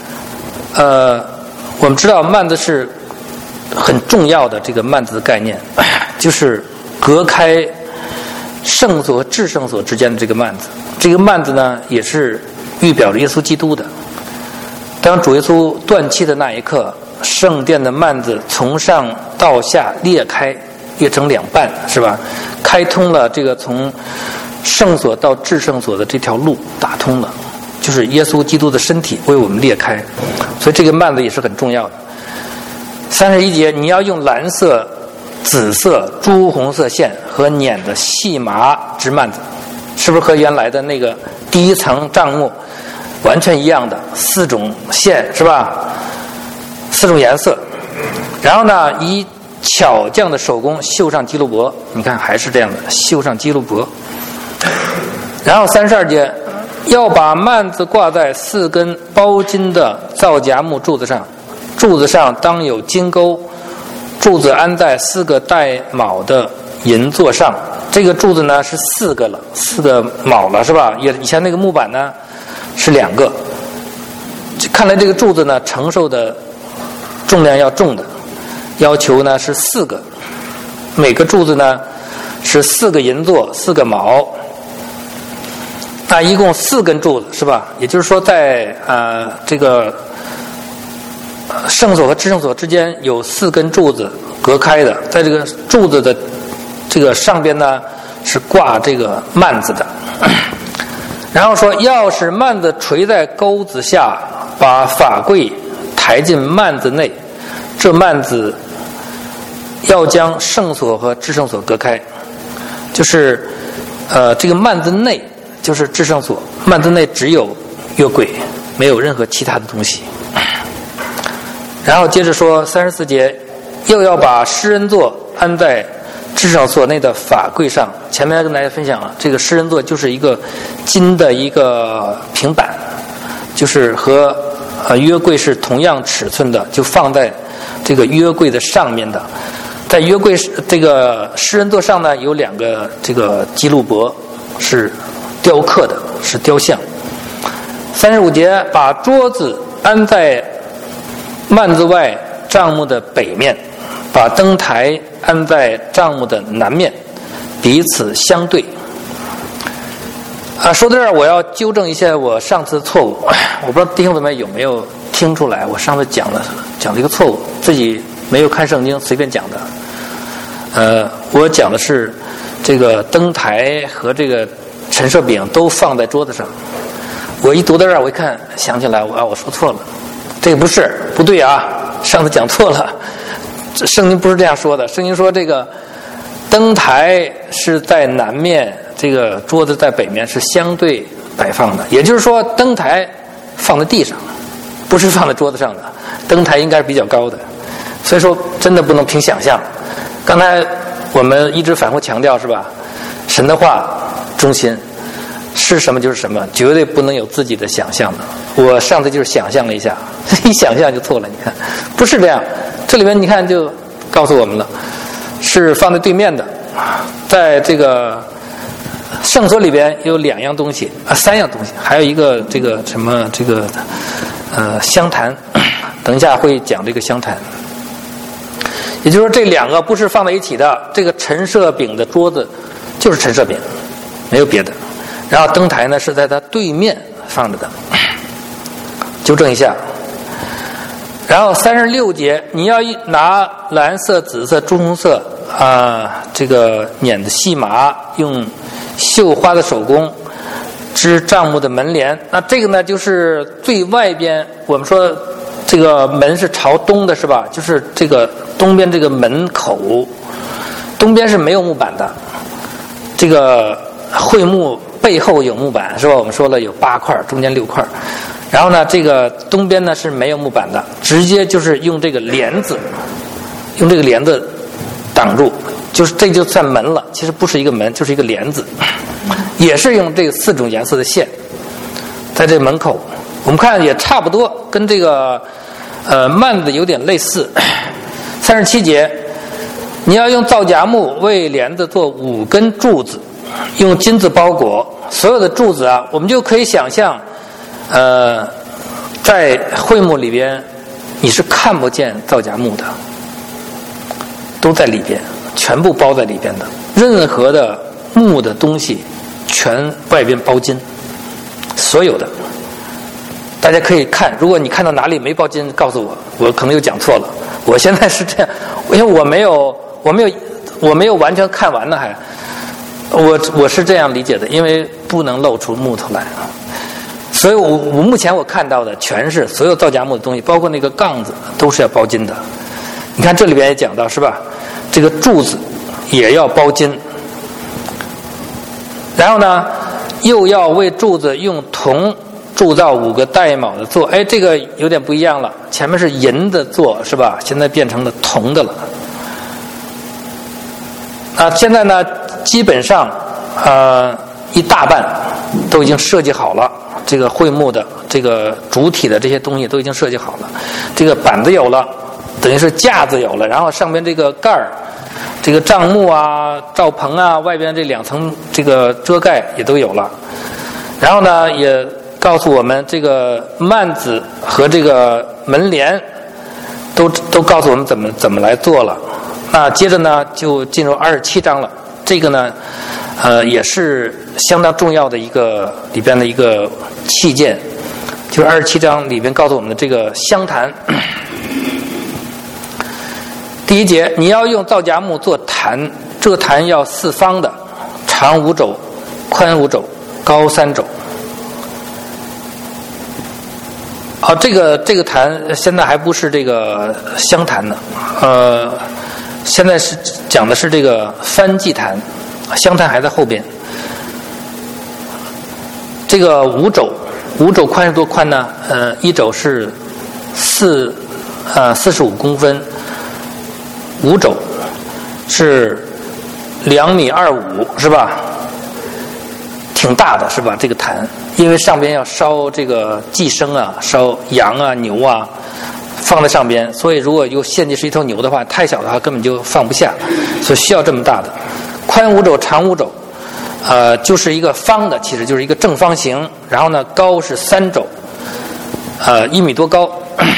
我们知道幔子是很重要的这个幔子的概念，就是隔开圣所和至圣所之间的这个幔子。这个幔子呢，也是预表着耶稣基督的。当主耶稣断气的那一刻，圣殿的幔子从上到下裂开，裂成两半，是吧？开通了这个从圣所到至圣所的这条路，打通了，就是耶稣基督的身体为我们裂开，所以这个幔子也是很重要的。31节，你要用蓝色、紫色、朱红色线和捻的细麻织幔子，是不是和原来的那个第一层帐幕完全一样的4种线，是吧？4种颜色。然后呢，以巧匠的手工绣上基路伯，你看还是这样的，绣上基路伯。然后32节，要把幔子挂在4根包金的皂荚木柱子上，柱子上当有金钩，柱子安在4个带卯的银座上。这个柱子呢是4个了，4个卯了，是吧？以前那个木板呢是2个。看来这个柱子呢承受的重量要重的，要求呢是4个，每个柱子呢是4个银座，4个卯，那一共4根柱子，是吧？也就是说在这个圣所和至圣所之间有4根柱子隔开的，在这个柱子的这个上边呢是挂这个幔子的。然后说，要使幔子垂在钩子下，把法柜抬进幔子内，这幔子要将圣所和至圣所隔开，就是这个幔子内就是至圣所，幔子内只有约柜，没有任何其他的东西。然后接着说34节，又要把施恩座安在至圣所内的法柜上。前面跟大家分享了，这个施恩座就是一个金的一个平板，就是和约柜是同样尺寸的，就放在这个约柜的上面的。在约柜这个施恩座上呢，有2个这个基路伯是雕刻的，是雕像。35节，把桌子安在幔子外帐幕的北面，把灯台安在帐幕的南面，彼此相对。说到这儿，我要纠正一下我上次的错误。我不知道弟兄姊妹有没有听出来，我上次讲了一个错误，自己没有看圣经，随便讲的。我讲的是这个灯台和这个陈设饼都放在桌子上。我一读到这儿，我一看想起来，我说错了，这个不对啊，上次讲错了。圣经不是这样说的，圣经说这个灯台是在南面，这个桌子在北面，是相对摆放的。也就是说，灯台放在地上，不是放在桌子上的。灯台应该是比较高的，所以说真的不能凭想象。刚才我们一直反复强调，是吧？神的话中心，是什么就是什么，绝对不能有自己的想象的。我上次就是想象了一下，一想象就错了。你看，不是这样。这里面你看就告诉我们了，是放在对面的。在这个圣所里边有2样东西3样东西，还有一个这个什么这个香坛，等一下会讲这个香坛。也就是说，这2个不是放在一起的。这个陈设饼的桌子就是陈设饼，没有别的。然后灯台呢是在它对面放着的，纠正一下。然后36节，你要拿蓝色、紫色、朱红色这个捻的细麻，用绣花的手工织帐幕的门帘。那这个呢，就是最外边，我们说这个门是朝东的，是吧？就是这个东边这个门口， 东边是没有木板的，这个会幕背后有木板是吧？我们说了有8块，中间6块。然后呢，这个东边呢是没有木板的，直接就是用这个帘子挡住，就是这就算门了。其实不是一个门，就是一个帘子，也是用这个4种颜色的线，在这门口，我们看也差不多，跟这个幔子有点类似。37节，你要用皂荚木为帘子做5根柱子，用金子包裹。所有的柱子啊，我们就可以想象，在会幕里边你是看不见皂荚木的，都在里边，全部包在里边的，任何的木的东西全外边包金，所有的。大家可以看，如果你看到哪里没包金，告诉我，我可能又讲错了。我现在是这样，因为我没有完全看完呢，还我是这样理解的，因为不能露出木头来啊。所以我目前我看到的全是所有皂荚木的东西，包括那个杠子都是要包金的。你看这里边也讲到是吧？这个柱子也要包金，然后呢，又要为柱子用铜铸造5个带卯的座。哎，这个有点不一样了，前面是银的座是吧？现在变成了铜的了。现在呢，基本上一大半都已经设计好了。这个会幕的这个主体的这些东西都已经设计好了，这个板子有了，等于是架子有了，然后上边这个盖儿，这个帐幕啊、罩棚啊，外边这2层这个遮盖也都有了。然后呢，也告诉我们这个幔子和这个门帘都告诉我们怎么来做了。那接着呢，就进入27章了。这个呢，也是相当重要的一个里边的一个器件，就是27章里边告诉我们的这个香坛。第1节，你要用皂荚木做坛，这坛要4方的，长5肘，宽5肘，高3肘。这个坛现在还不是这个香坛呢，现在是讲的是这个燔祭坛，香坛还在后边。这个5肘宽是多宽呢？1肘是45公分，5肘是2.25米是吧？挺大的是吧？这个坛，因为上边要烧这个祭牲啊，烧羊啊、牛啊，放在上边，所以如果有献祭是一头牛的话，太小的话根本就放不下，所以需要这么大的，宽5肘，长5肘，就是一个方的，其实就是一个正方形，然后呢，高是3肘，1米多高。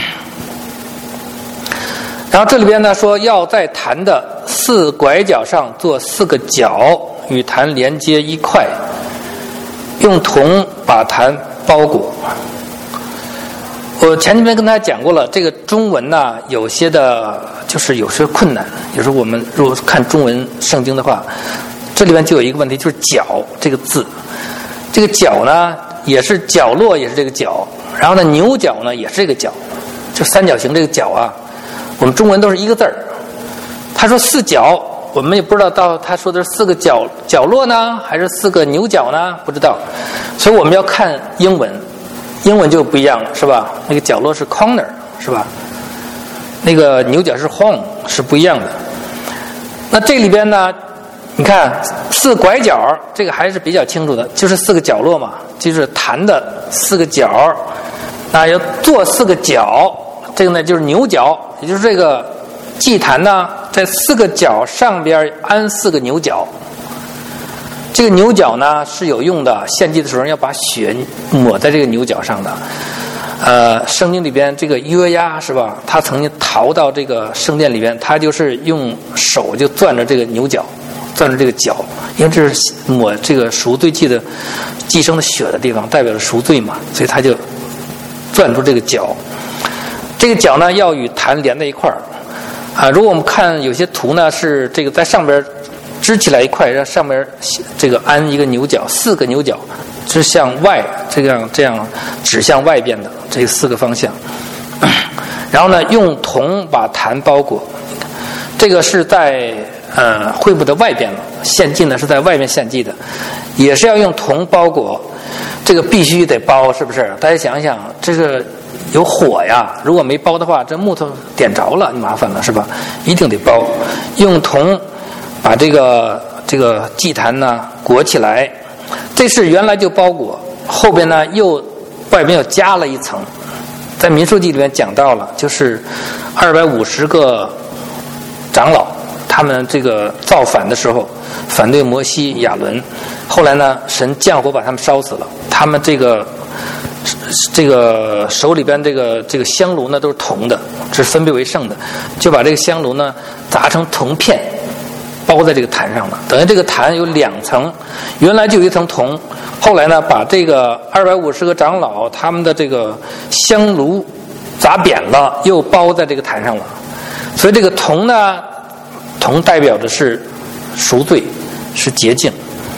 然后这里边呢说要在坛的4拐角上做4个角，与坛连接一块，用铜把坛包裹。我前几天跟大家讲过了，这个中文呢，有些困难。有时候我们如果看中文圣经的话，这里面就有一个问题，就是角这个字。这个角呢，也是角落，也是这个角。然后呢，牛角呢，也是这个角，就三角形这个角啊。我们中文都是一个字儿。他说4角，我们也不知道到他说的是4个角落呢，还是4个牛角呢？不知道。所以我们要看英文。英文就不一样了，是吧？那个角落是 corner， 是吧？那个牛角是 home， 是不一样的。那这里边呢，你看4拐角，这个还是比较清楚的，就是4个角落嘛，就是坛的4个角。那要做4个角，这个呢就是牛角，也就是这个祭坛呢，在4个角上边安4个牛角。这个牛角呢是有用的，献祭的时候要把血抹在这个牛角上的。圣经里边这个约押是吧？他曾经逃到这个圣殿里边，他就是用手就攥着这个牛角，攥着这个角，因为这是抹这个赎罪祭的祭牲的血的地方，代表着赎罪嘛，所以他就攥住这个角。这个角呢要与坛连在一块儿。如果我们看有些图呢，是这个在上边支起来一块，让上面这个安一个牛角，4个牛角是向外，这样指向外边的这4个方向。然后呢，用铜把坛包裹。 这个是在会部的外边了，献祭呢是在外面献祭的，也是要用铜包裹，这个必须得包，是不是？大家想一想，这个有火呀，如果没包的话，这木头点着了，你麻烦了，是吧？一定得包，用铜把这个祭坛呢裹起来。这是原来就包裹，后边呢外边又加了一层。在民数记里面讲到了，就是250个长老，他们这个造反的时候反对摩西亚伦，后来呢神降火把他们烧死了，他们这个手里边这个香炉呢都是铜的，这是分别为圣的，就把这个香炉呢砸成铜片包在这个坛上了，等于这个坛有2层，原来就有一层铜，后来呢把这个250个长老他们的这个香炉砸扁了，又包在这个坛上了。所以这个铜呢，铜代表的是赎罪，是洁净。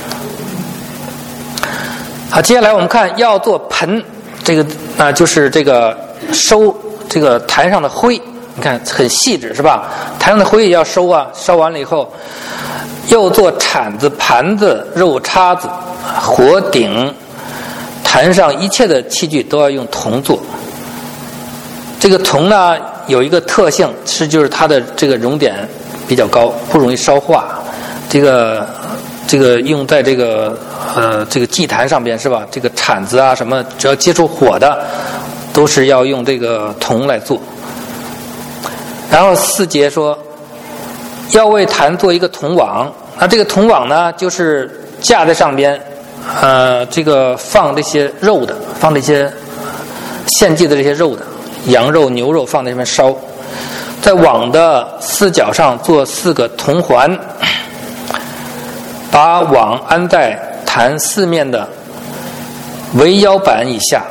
好，接下来我们看要做盆，这个就是这个收这个坛上的灰，你看很细致是吧？坛上的灰也要收啊，烧完了以后，又做铲子、盘子、肉叉子、火鼎，坛上一切的器具都要用铜做。这个铜呢有一个特性就是它的这个熔点比较高，不容易烧化。这个用在这个祭坛上边是吧？这个铲子啊什么，只要接触火的，都是要用这个铜来做。然后4节说，要为坛做一个铜网，那这个铜网呢，就是架在上边，这个放这些肉的，放这些献祭的这些肉的，羊肉、牛肉放在上面烧，在网的4角上做4个铜环，把网安在坛4面的围腰板以下，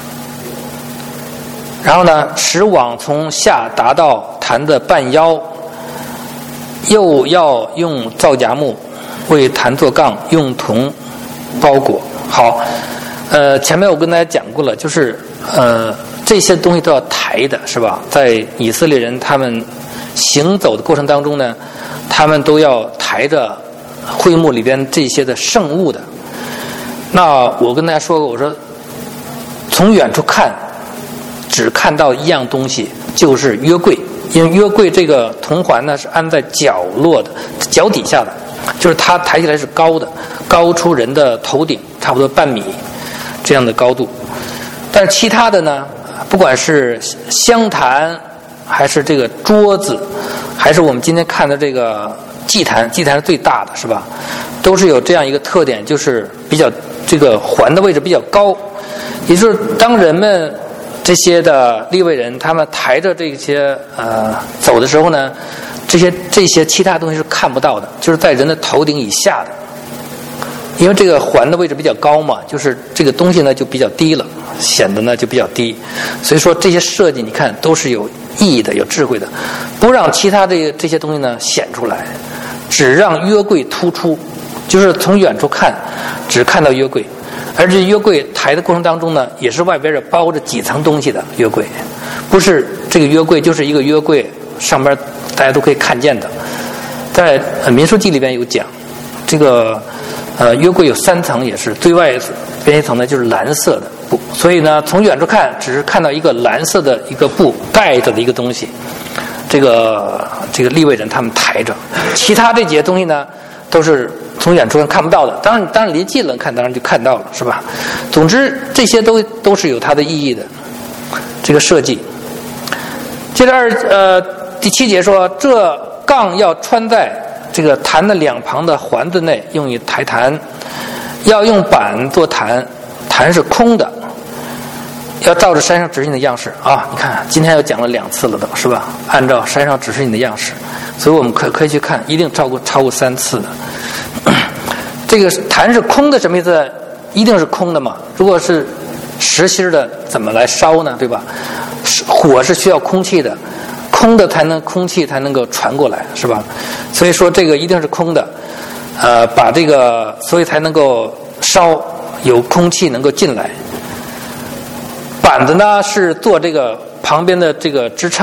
然后呢，使网从下达到坛的半腰，又要用皂荚木为坛做杠，用铜包裹。好，前面我跟大家讲过了，就是这些东西都要抬的，是吧？在以色列人他们行走的过程当中呢，他们都要抬着会幕里边这些的圣物的。那我跟大家说过，我说从远处看，只看到一样东西，就是约柜。因为约柜这个铜环呢是安在角落的，脚底下的，就是它抬起来是高的，高出人的头顶差不多半米这样的高度。但是其他的呢，不管是香坛还是这个桌子，还是我们今天看的这个祭坛是最大的，是吧？都是有这样一个特点，就是比较这个环的位置比较高，也就是当人们这些的利未人他们抬着这些走的时候呢，这些其他东西是看不到的，就是在人的头顶以下的，因为这个环的位置比较高嘛，就是这个东西呢就比较低了，显得呢就比较低。所以说这些设计你看都是有意义的，有智慧的，不让其他这些东西呢显出来，只让约柜突出，就是从远处看只看到约柜。而这约柜抬的过程当中呢，也是外边是包着几层东西的约柜，不是这个约柜就是一个约柜，上边大家都可以看见的。在民数记里边有讲，这个约柜有3层，也是最外边一层呢就是蓝色的布，所以呢从远处看只是看到一个蓝色的一个布盖着的一个东西，这个利未人他们抬着，其他这几些东西呢都是从远处看不到的，当然离近了看当然就看到了，是吧？总之这些都是有它的意义的，这个设计。接着第7节说，这杠要穿在这个坛的2旁的环子内，用于抬坛，要用板做坛，坛是空的，要照着山上指示你的样式啊！你看今天又讲了2次了都，是吧？按照山上指示你的样式，所以我们可以去看，一定超过3次的。这个坛是空的什么意思？一定是空的嘛，如果是实心的怎么来烧呢，对吧？火是需要空气的，空的空气才能够传过来，是吧？所以说这个一定是空的，把这个所以才能够烧，有空气能够进来。板子呢是做这个旁边的这个支撑的，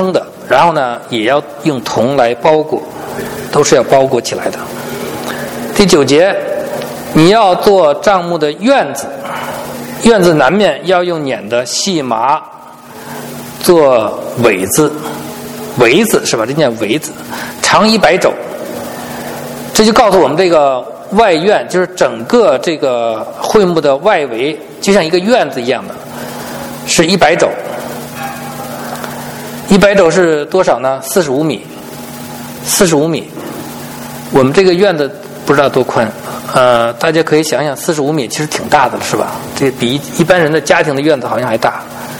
然后呢也要用铜来包裹，都是要包裹起来的。第9节，你要做帐幕的院子，院子南面要用捻的细麻做苇子，苇子是吧？这叫苇子，长100肘。这就告诉我们这个外院，就是整个这个会幕的外围，就像一个院子一样的，是100肘。100肘是多少呢？45米。45米。我们这个院子不知道多宽，大家可以想想，45米其实挺大的了，是吧？这比一般人的家庭的院子好像还大。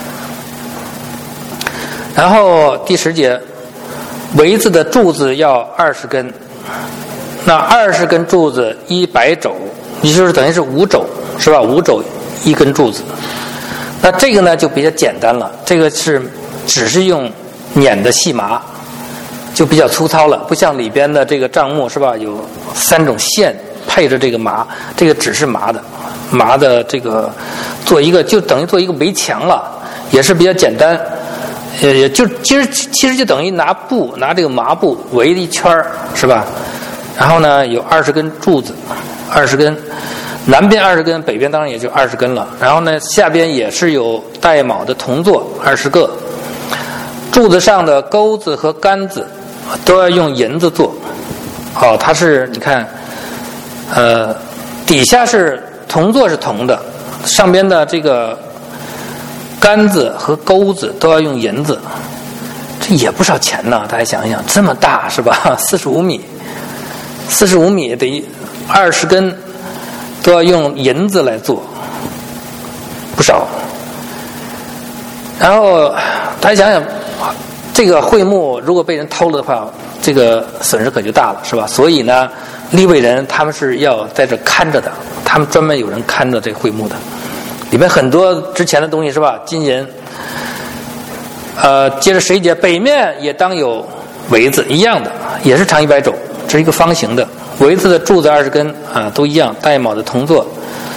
然后第10节，苇子的柱子要20根。那20根柱子100肘，也就是等于是5肘，是吧？5肘1根柱子。那这个呢就比较简单了，这个是只是用捻的细麻，就比较粗糙了，不像里边的这个帐幕，是吧？有3种线配着这个麻，这个只是麻的这个做一个就等于做一个围墙了，也是比较简单。也就其实就等于拿这个麻布围了一圈，是吧？然后呢，有20根柱子，20根，南边20根，北边当然也就20根了。然后呢，下边也是有带卯的铜座20个，柱子上的钩子和杆子都要用银子做。它是你看，底下是铜座是铜的，上边的这个杆子和钩子都要用银子，这也不少钱呢。大家想一想，这么大是吧？45米得20根，都要用银子来做，不少。然后大家想想，这个会幕如果被人偷了的话，这个损失可就大了，是吧？所以呢，利未人他们是要在这看着的，他们专门有人看着这个会幕的，里面很多值钱的东西，是吧？金银。接着11节，北面也当有苇子，一样的，也是长100肘，这是一个方形的。苇子的柱子20根都一样，带卯的铜座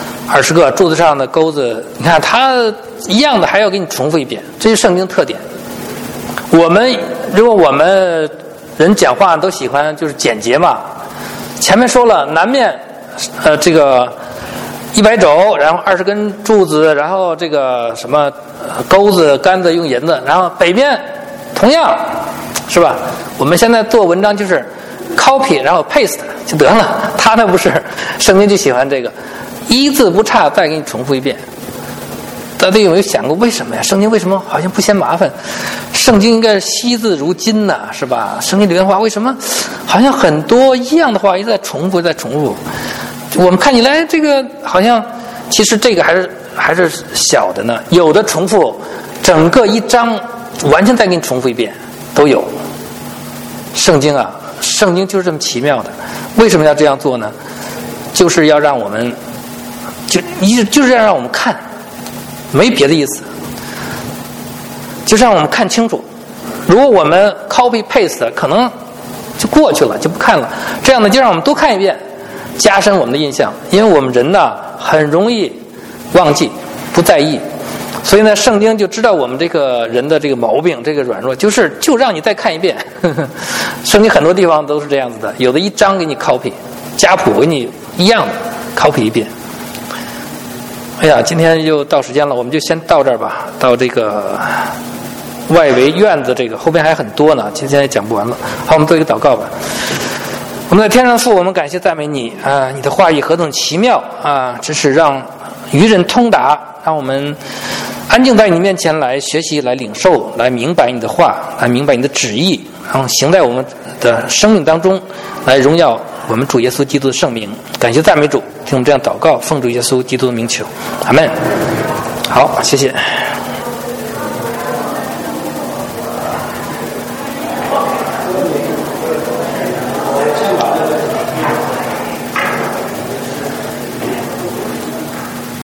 20个，柱子上的钩子，你看它一样的，还要给你重复一遍，这是圣经特点。如果我们人讲话都喜欢就是简洁嘛，前面说了南面这个100肘，然后20根柱子，然后这个什么钩子杆子用银子，然后北面同样，是吧？我们现在做文章就是 copy 然后 paste 就得了，他那不是，圣经就喜欢这个一字不差再给你重复一遍。大家有没有想过为什么呀？圣经为什么好像不嫌麻烦？圣经应该是惜字如金呐，是吧？圣经里面话为什么好像很多一样的话一直在重复在重复？我们看起来这个好像其实这个还是小的呢，有的重复整个一章完全再给你重复一遍都有。圣经就是这么奇妙的。为什么要这样做呢？就是要让我们就是要让我们看，没别的意思，就是让我们看清楚。如果我们 copy paste 可能就过去了，就不看了，这样呢就让我们多看一遍，加深我们的印象。因为我们人呢很容易忘记不在意，所以呢圣经就知道我们这个人的这个毛病，这个软弱，就让你再看一遍。圣经很多地方都是这样子的，有的一章给你 copy， 家谱给你一样的 copy 一遍。哎呀，今天又到时间了，我们就先到这儿吧。到这个外围院子，这个后边还很多呢，今天也讲不完了。好，我们做一个祷告吧。我们在天上父，我们感谢赞美你啊！你的话语何等奇妙啊！只是让愚人通达，让我们安静在你面前来学习、来领受、来明白你的话，来明白你的旨意，然后行在我们的生命当中，来荣耀我们主耶稣基督的圣名。感谢赞美主，听我们这样祷告，奉主耶稣基督的名求，阿们。好，谢谢。